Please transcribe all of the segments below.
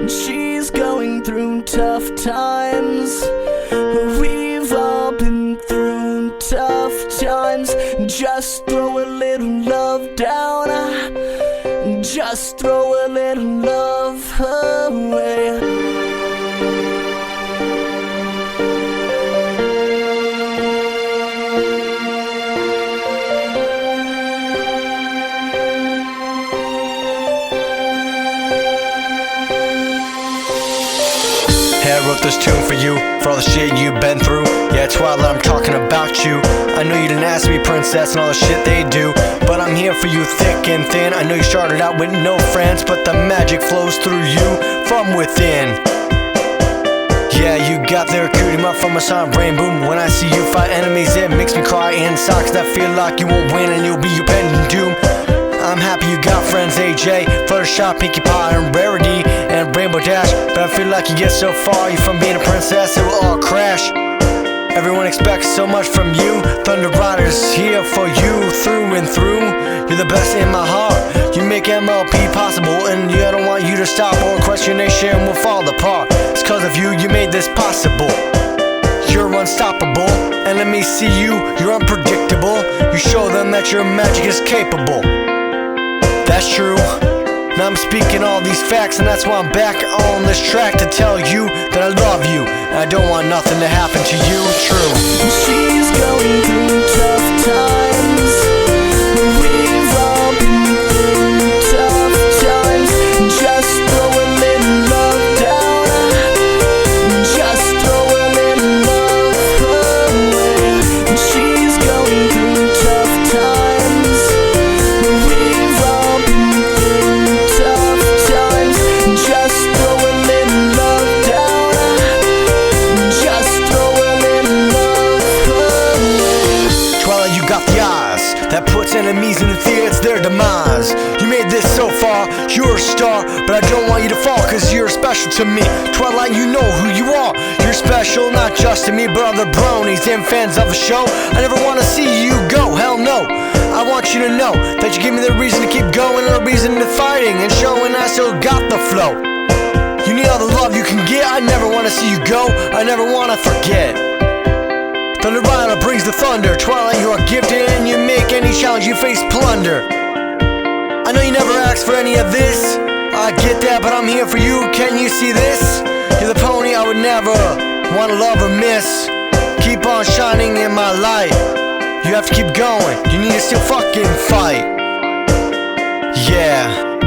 She's going through tough times. We've all been through tough times. Just throw a little love down. Just throw a little love away. I wrote this tune for you, for all the shit you've been through. Yeah, Twilight, I'm talking about you. I know you didn't ask me, princess, and all the shit they do, but I'm here for you thick and thin. I know you started out with no friends, but the magic flows through you from within. Yeah, you got there, cutie mark from a sonic brain boom. When I see you fight enemies, it makes me cry inside, 'cause I feel like you won't win and you'll be your pending doom. I'm happy you got friends, AJ, Fluttershy, Pinkie Pie, and Rarity, and Rainbow Dash. But I feel like you get so far, you from being a princess, it will all crash. Everyone expects so much from you. Thunder Rider's here for you through and through. You're the best in my heart. You make MLP possible, and I don't want you to stop, or question nation will fall apart. It's 'cause of you, you made this possible. You're unstoppable, and let me see you, you're unpredictable. You show them that your magic is capable. That's true. Now I'm speaking all these facts, and that's why I'm back on this track to tell you that I love you, and I don't want nothing to happen to you. True. She's going through tough times. We've all been through tough times. Just throw a little love down. Just throw a little love away. She's going through tough times. We've all been through tough times. Just throw a little love down. Just throw a little love away. Twilight, you got the eyes that puts enemies in the fear, it's their demise. You made this so far, you're a star, but I don't want you to fall, 'cause you're special to me. Twilight, you know who you are. You're special, not just to me, but other bronies and fans of the show. I never want to see you go, hell no. I want you to know that you give me the reason to keep going, and a reason to fighting, and showing I still got the flow. You need all the love you can get. I never want to see you go, I never want to forget. Thunder Rider brings the thunder. Twilight, you are gifted, and you make any challenge you face plunder. I know you never asked for any of this, I get that, but I'm here for you. Can you see this? You're the pony I would never want to love or miss. Keep on shining in my light. You have to keep going, you need to still fucking fight. Yeah,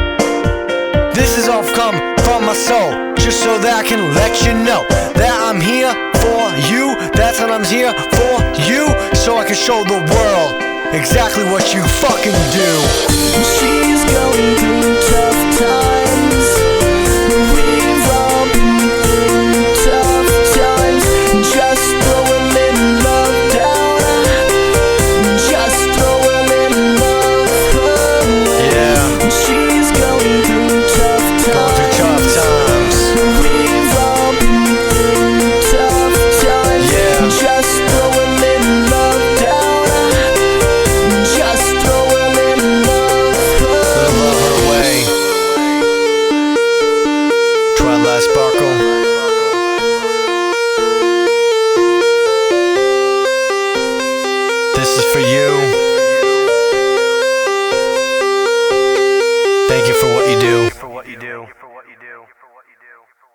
this is all come from my soul, just so that I can let you know that I'm here for you. That's what I'm here for you, so I can show the world exactly what you fucking do. She's going through tough times. We've all been through tough times. Just throw a little love down. Just throw a little love away. Yeah, She's going through tough going through tough times. times. We've all been through tough times. Yeah. Just throw a little love down. Just throw a little love Love her away. Twilight Sparkle. This is for you. Thank you for what you do.